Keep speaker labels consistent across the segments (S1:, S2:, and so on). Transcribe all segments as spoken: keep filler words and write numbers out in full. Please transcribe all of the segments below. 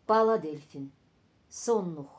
S1: Bala delfin, sonluq.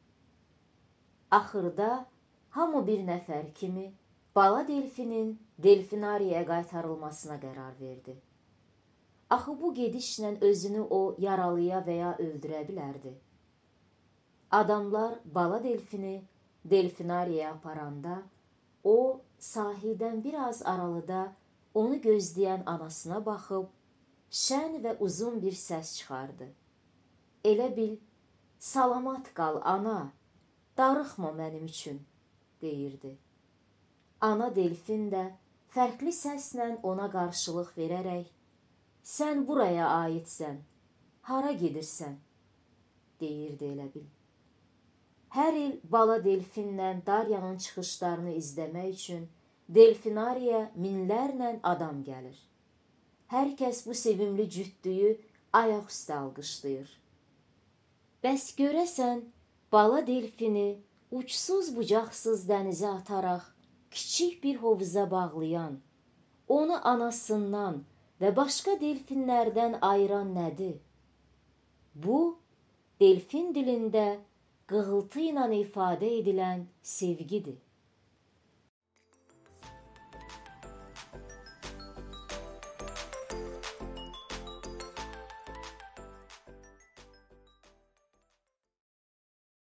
S1: Axırda hamı bir nəfər kimi bala delfinin delfinariyaya qaytarılmasına qərar verdi. Axı bu gedişlə özünü o yaralaya və ya öldürə bilərdi. Adamlar bala delfini delfinariyaya aparanda, o sahildən biraz aralıda onu gözləyən anasına baxıb, şən və uzun bir səs çıxardı. Elə bil, salamat qal ana, darıxma mənim üçün, deyirdi. Ana delfin də fərqli səslə ona qarşılıq verərək, sən buraya aidsən, hara gedirsən, deyirdi elə bil. Hər il bala delfinlə Daryanın çıxışlarını izləmək üçün delfinariya minlərlə adam gəlir. Hər kəs bu sevimli cütlüyü ayaq üstə alqışlayır. Bəs görəsən, bala delfini uçsuz bucaqsız dənizə ataraq kiçik bir hovuza bağlayan, onu anasından və başqa delfinlərdən ayıran nədir? Bu, delfin dilində qığıltı ilə ifadə edilən sevgidir.